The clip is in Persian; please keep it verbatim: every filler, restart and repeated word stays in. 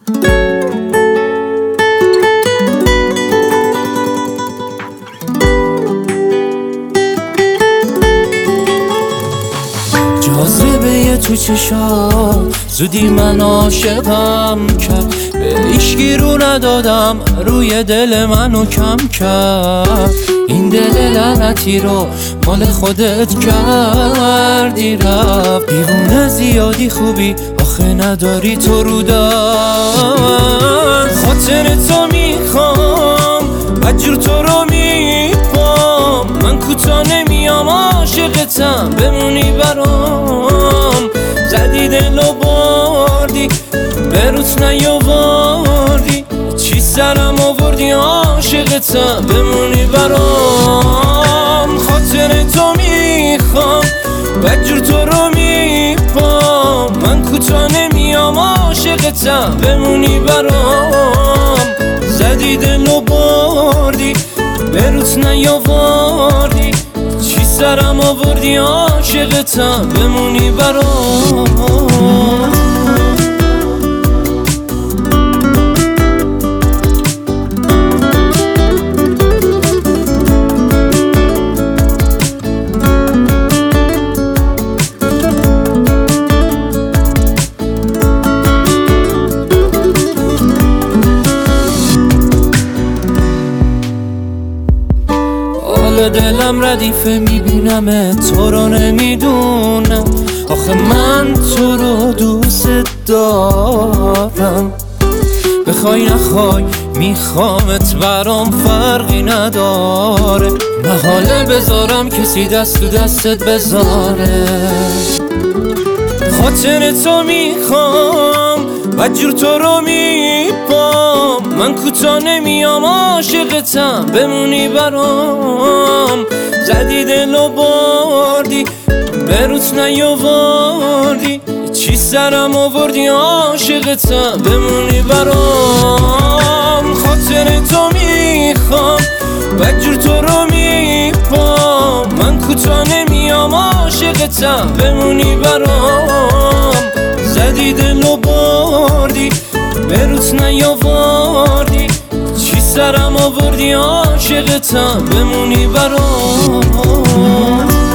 جاذبه تو چشات زودی من عاشقم کرد، به هیچکی رو ندادم روی دل منو کم کرد. این دل لعنتی رو مال خودت کردی رفت، دیوونه زیادی خوبی آخه نداری تو رو دست. خاطر تو میخوام بدجور تو رو میپام، من کوتا نمیام عاشقتم بمونی برام. زدی دل و بردی به روت نیاوردی، چی سرم آوردی عاشقتم بمونی برام. خاطر تو میخوام بدجور تو رو میپام، من کوتا نمیام عاشقتم بمونی برام. زدی دل و بردی به روت نیاوردی، چی سرم آوردی عاشقتم بمونی برام. دلم ردیفه میبینم تو رو نمیدونم، آخه من تو رو دوست دارم. بخوای نخوای میخوامت برام فرقی نداره، محاله بذارم کسی دست تو دستت بذاره. خاطر تو میخوام بدجور تو رو میپام، من کوتا نمیام عاشقتم بمونی برام. زدی دل و بردی به روت نیاوردی، چی سرم آوردی عاشقتم بمونی برام. خاطر تو میخوام بدجور تو رو میپام، من کوتا نمیام عاشقتم بمونی برام. زدی دل و بردی به روت نیاوردی، چی سرم آوردی عاشقتم بمونی برام.